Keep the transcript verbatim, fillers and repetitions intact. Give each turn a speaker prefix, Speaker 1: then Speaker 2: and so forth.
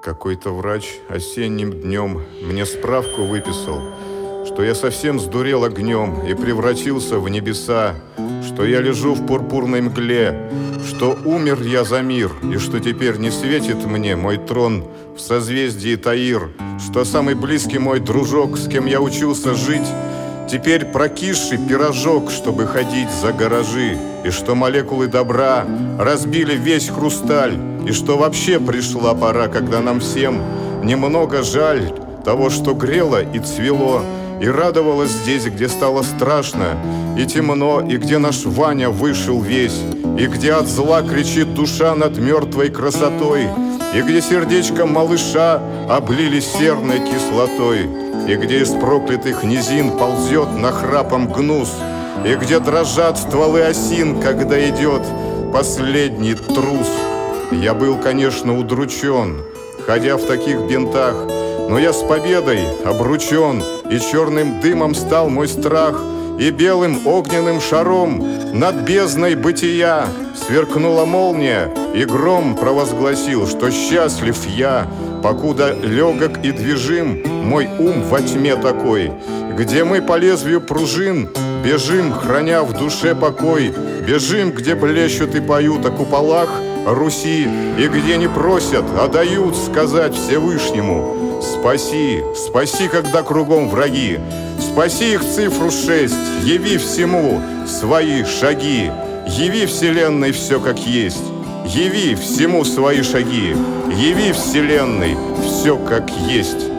Speaker 1: Какой-то врач осенним днем мне справку выписал, что я совсем сдурел огнем и превратился в небеса, что я лежу в пурпурной мгле, что умер я за мир, и что теперь не светит мне мой трон в созвездии Таир, что самый близкий мой дружок, с кем я учился жить, теперь прокисший пирожок, чтобы ходить за гаражи, и что молекулы добра разбили весь хрусталь, и что вообще пришла пора, когда нам всем немного жаль того, что грело и цвело, и радовалось здесь, где стало страшно и темно, и где наш Ваня вышел весь, и где от зла кричит душа над мертвой красотой, и где сердечко малыша облили серной кислотой, и где из проклятых низин ползет нахрапом гнус, и где дрожат стволы осин, когда идет последний трус. Я был, конечно, удручен, ходя в таких бинтах, но я с победой обручен, и черным дымом стал мой страх, и белым огненным шаром над бездной бытия сверкнула молния, и гром провозгласил, что счастлив я, покуда легок и движим мой ум во тьме такой, где мы по лезвию пружин бежим, храня в душе покой, бежим, где блещут и поют о куполах Руси, и где не просят, а дают сказать Всевышнему: спаси, спаси, когда кругом враги, спаси их цифру шесть, яви всему свои шаги, яви вселенной все как есть, яви всему свои шаги, яви вселенной все как есть.